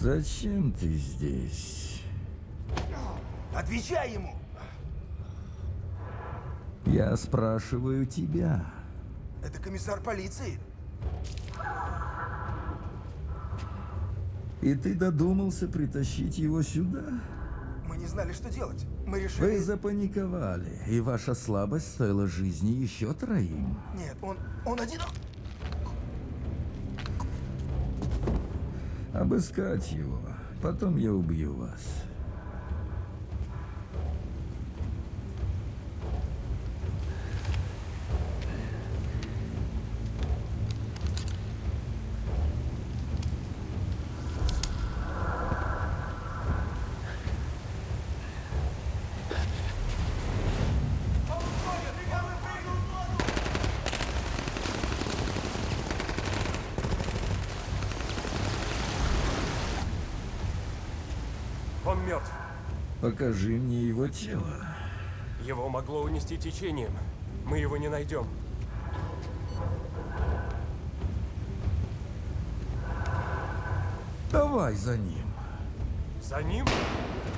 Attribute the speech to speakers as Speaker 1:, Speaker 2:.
Speaker 1: Зачем ты здесь?
Speaker 2: Отвечай ему!
Speaker 1: Я спрашиваю тебя.
Speaker 2: Это комиссар полиции.
Speaker 1: И ты додумался притащить его сюда?
Speaker 2: Мы не знали, что делать. Мы
Speaker 1: Вы
Speaker 2: решили...
Speaker 1: запаниковали, и ваша слабость стоила жизни еще троим.
Speaker 2: Нет, он один...
Speaker 1: Обыскать его, потом я убью вас.
Speaker 3: Он мертв.
Speaker 1: Покажи мне его тело.
Speaker 3: Его могло унести течением. Мы его не найдем.
Speaker 1: Давай за ним.
Speaker 3: За ним?